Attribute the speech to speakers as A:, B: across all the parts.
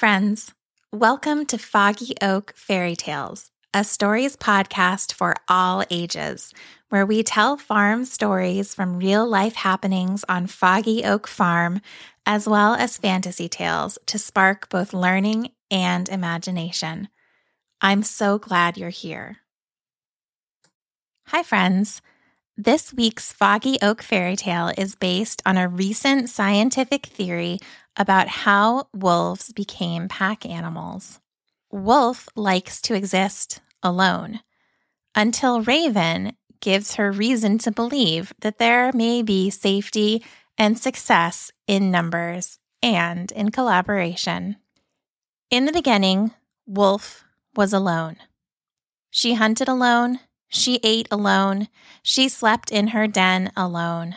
A: friends. Welcome to Foggy Oak Fairy Tales, a stories podcast for all ages, where we tell farm stories from real-life happenings on Foggy Oak Farm, as well as fantasy tales to spark both learning and imagination. I'm so glad you're here. Hi, friends. This week's Foggy Oak Fairy Tale is based on a recent scientific theory about how wolves became pack animals. Wolf likes to exist alone, until Raven gives her reason to believe that there may be safety and success in numbers and in collaboration. In the beginning, Wolf was alone. She hunted alone. She ate alone. She slept in her den alone.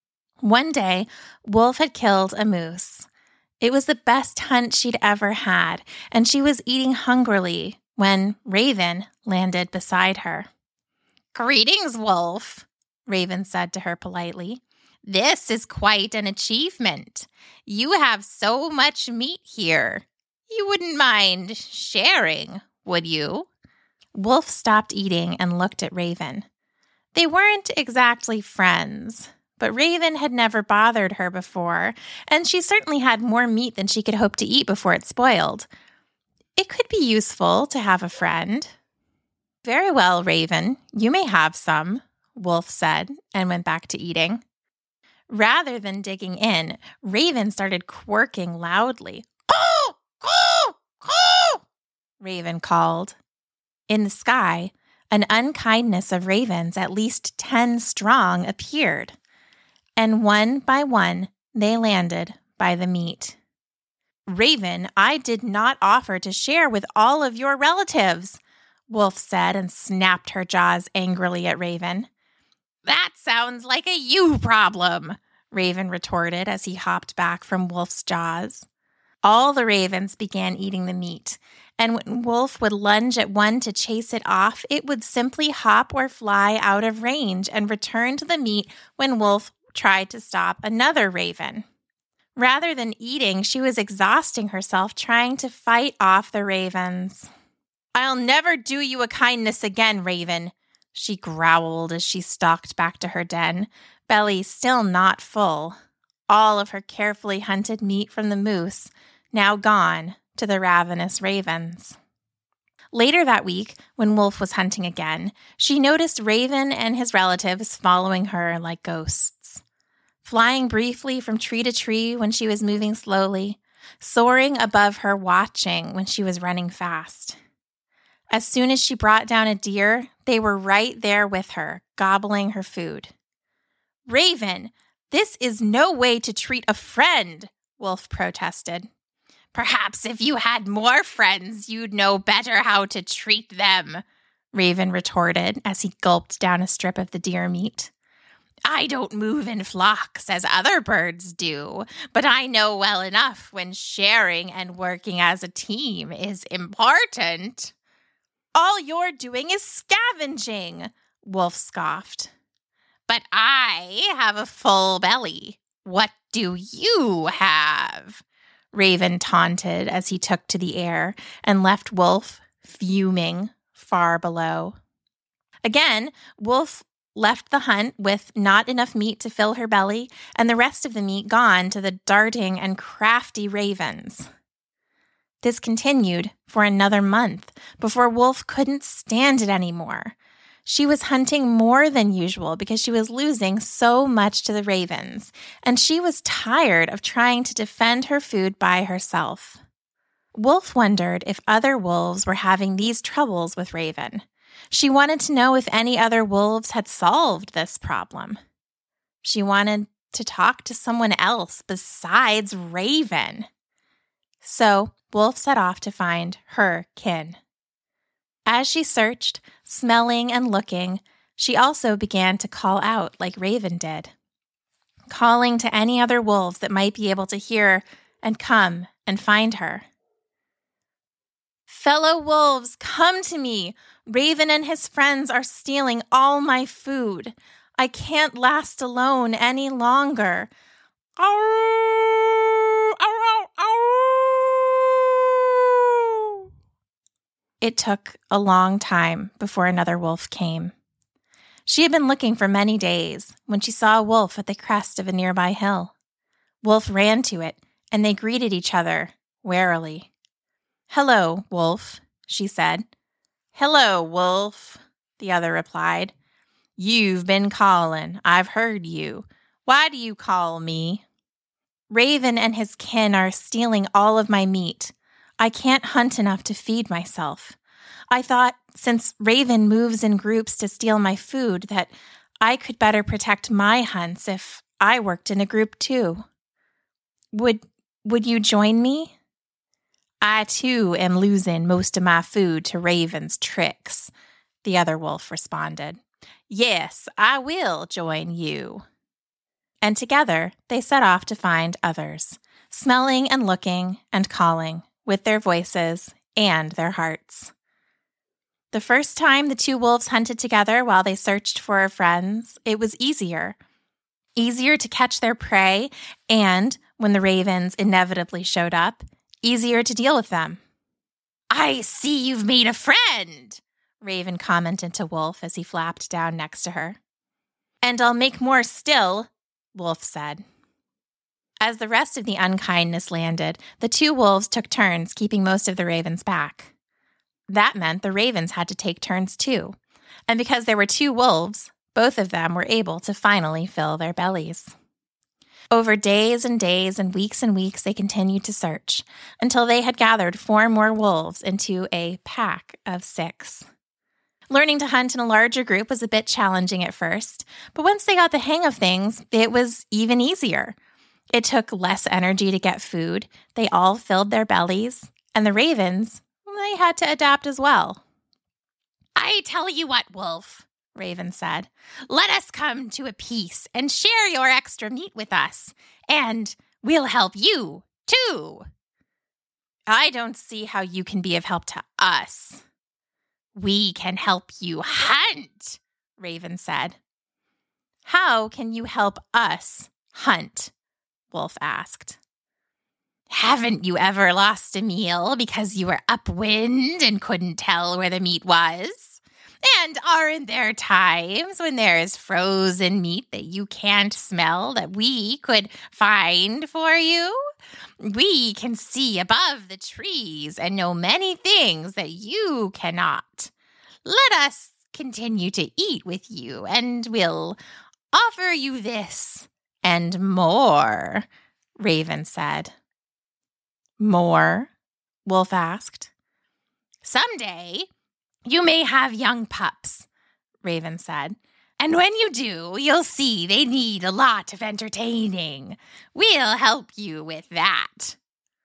A: One day, Wolf had killed a moose. It was the best hunt she'd ever had, and she was eating hungrily when Raven landed beside her. "Greetings, Wolf," Raven said to her politely. "This is quite an achievement. You have so much meat here. You wouldn't mind sharing, would you?" Wolf stopped eating and looked at Raven. They weren't exactly friends, but Raven had never bothered her before, and she certainly had more meat than she could hope to eat before it spoiled. It could be useful to have a friend. "Very well, Raven, you may have some," Wolf said, and went back to eating. Rather than digging in, Raven started quirking loudly. "Caw, caw, caw," Raven called. In the sky, an unkindness of ravens, at least 10 strong, appeared, and one by one they landed by the meat. "Raven, I did not offer to share with all of your relatives," Wolf said, and snapped her jaws angrily at Raven. "That sounds like a you problem," Raven retorted as he hopped back from Wolf's jaws. All the ravens began eating the meat, and when Wolf would lunge at one to chase it off, it would simply hop or fly out of range and return to the meat when Wolf tried to stop another raven. Rather than eating, she was exhausting herself trying to fight off the ravens. "I'll never do you a kindness again, Raven," she growled as she stalked back to her den, belly still not full. All of her carefully hunted meat from the moose now gone to the ravenous ravens. Later that week, when Wolf was hunting again, she noticed Raven and his relatives following her like ghosts, flying briefly from tree to tree when she was moving slowly, soaring above her watching when she was running fast. As soon as she brought down a deer, they were right there with her, gobbling her food. "Raven, this is no way to treat a friend," Wolf protested. "Perhaps if you had more friends, you'd know better how to treat them," Raven retorted as he gulped down a strip of the deer meat. "I don't move in flocks as other birds do, but I know well enough when sharing and working as a team is important." "All you're doing is scavenging," Wolf scoffed. "But I have a full belly. What do you have?" Raven taunted as he took to the air and left Wolf fuming far below. Again, Wolf left the hunt with not enough meat to fill her belly and the rest of the meat gone to the darting and crafty ravens. This continued for another month before Wolf couldn't stand it anymore. She was hunting more than usual because she was losing so much to the ravens, and she was tired of trying to defend her food by herself. Wolf wondered if other wolves were having these troubles with Raven. She wanted to know if any other wolves had solved this problem. She wanted to talk to someone else besides Raven. So Wolf set off to find her kin. As she searched, smelling and looking, she also began to call out like Raven did, calling to any other wolves that might be able to hear and come and find her. "Fellow wolves, come to me! Raven and his friends are stealing all my food. I can't last alone any longer. Ow! Ow! Ow! it took a long time before another wolf came. She had been looking for many days when she saw a wolf at the crest of a nearby hill. Wolf ran to it, and they greeted each other warily. "Hello, Wolf," she said. "Hello, Wolf," the other replied. "You've been calling. I've heard you. Why do you call me?" "Raven and his kin are stealing all of my meat. I can't hunt enough to feed myself. I thought, since Raven moves in groups to steal my food, that I could better protect my hunts if I worked in a group too. Would you join me?" "I too am losing most of my food to Raven's tricks," the other wolf responded. "Yes, I will join you." And together they set off to find others, smelling and looking and calling with their voices and their hearts. The first time the two wolves hunted together while they searched for friends, it was easier to catch their prey, and when the ravens inevitably showed up, easier to deal with them. "I see you've made a friend," Raven commented to Wolf as he flapped down next to her. "And I'll make more still," Wolf said. As the rest of the unkindness landed, the two wolves took turns keeping most of the ravens back. That meant the ravens had to take turns too, and because there were two wolves, both of them were able to finally fill their bellies. Over days and days and weeks they continued to search until they had gathered 4 more wolves into a pack of 6. Learning to hunt in a larger group was a bit challenging at first, but once they got the hang of things, it was even easier. It took less energy to get food, they all filled their bellies, and the ravens, they had to adapt as well. "I tell you what, Wolf," Raven said, "let us come to a peace and share your extra meat with us, and we'll help you, too." "I don't see how you can be of help to us." "We can help you hunt," Raven said. "How can you help us hunt?" Wolf asked. "Haven't you ever lost a meal because you were upwind and couldn't tell where the meat was? And aren't there times when there is frozen meat that you can't smell that we could find for you? We can see above the trees and know many things that you cannot. Let us continue to eat with you, and we'll offer you this and more," Raven said. "More?" Wolf asked. "Someday you may have young pups," Raven said. "And when you do, you'll see they need a lot of entertaining. We'll help you with that."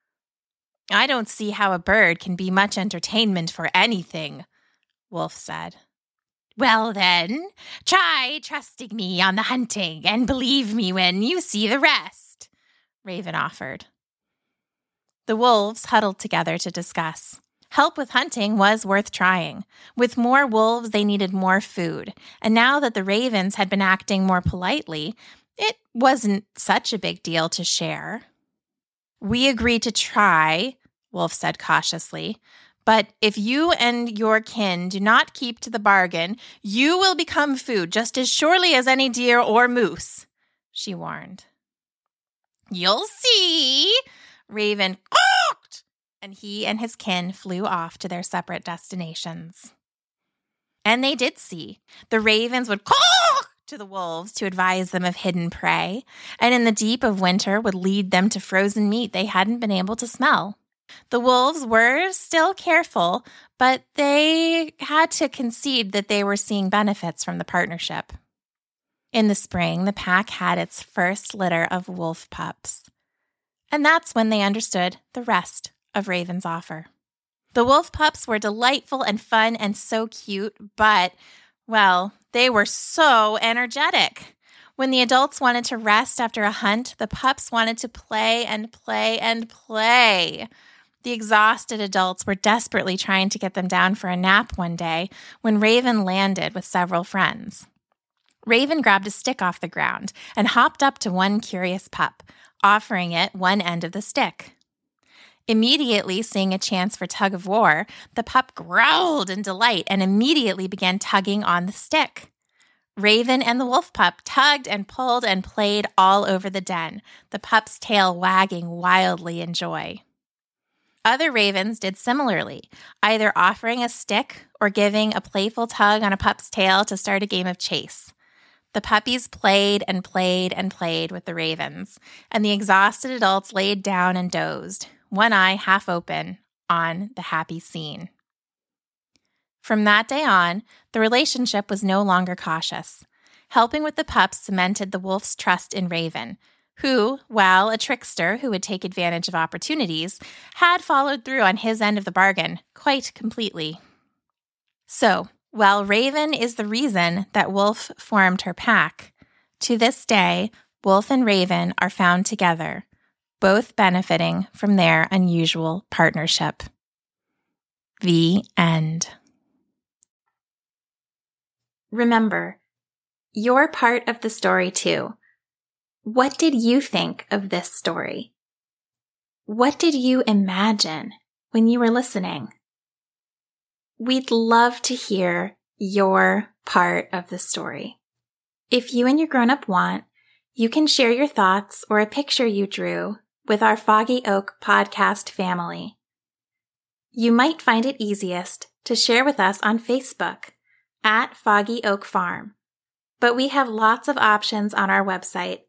A: "I don't see how a bird can be much entertainment for anything," Wolf said. "Well then, try trusting me on the hunting and believe me when you see the rest," Raven offered. The wolves huddled together to discuss. Help with hunting was worth trying. With more wolves, they needed more food, and now that the ravens had been acting more politely, it wasn't such a big deal to share. "We agree to try," Wolf said cautiously, "but if you and your kin do not keep to the bargain, you will become food just as surely as any deer or moose," she warned. "You'll see," Raven coughed, and he and his kin flew off to their separate destinations. And they did see. The ravens would caw to the wolves to advise them of hidden prey, and in the deep of winter would lead them to frozen meat they hadn't been able to smell. The wolves were still careful, but they had to concede that they were seeing benefits from the partnership. In the spring, the pack had its first litter of wolf pups. And that's when they understood the rest of Raven's offer. The wolf pups were delightful and fun and so cute, but, well, they were so energetic. When the adults wanted to rest after a hunt, the pups wanted to play and play and play. The exhausted adults were desperately trying to get them down for a nap one day when Raven landed with several friends. Raven grabbed a stick off the ground and hopped up to one curious pup, offering it one end of the stick. Immediately seeing a chance for tug of war, the pup growled in delight and immediately began tugging on the stick. Raven and the wolf pup tugged and pulled and played all over the den, the pup's tail wagging wildly in joy. Other ravens did similarly, either offering a stick or giving a playful tug on a pup's tail to start a game of chase. The puppies played and played and played with the ravens, and the exhausted adults laid down and dozed, one eye half open, on the happy scene. From that day on, the relationship was no longer cautious. Helping with the pups cemented the wolf's trust in Raven, who, while a trickster who would take advantage of opportunities, had followed through on his end of the bargain quite completely. So, while Raven is the reason that Wolf formed her pack, to this day, Wolf and Raven are found together, both benefiting from their unusual partnership. The end. Remember, you're part of the story too. What did you think of this story? What did you imagine when you were listening? We'd love to hear your part of the story. If you and your grown-up want, you can share your thoughts or a picture you drew with our Foggy Oak podcast family. You might find it easiest to share with us on Facebook at Foggy Oak Farm, but we have lots of options on our website,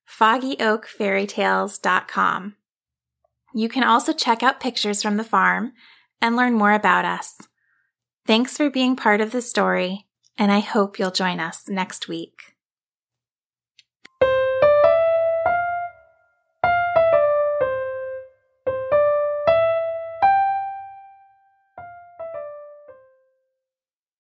A: foggyoakfairytales.com. You can also check out pictures from the farm and learn more about us. Thanks for being part of the story, and I hope you'll join us next week.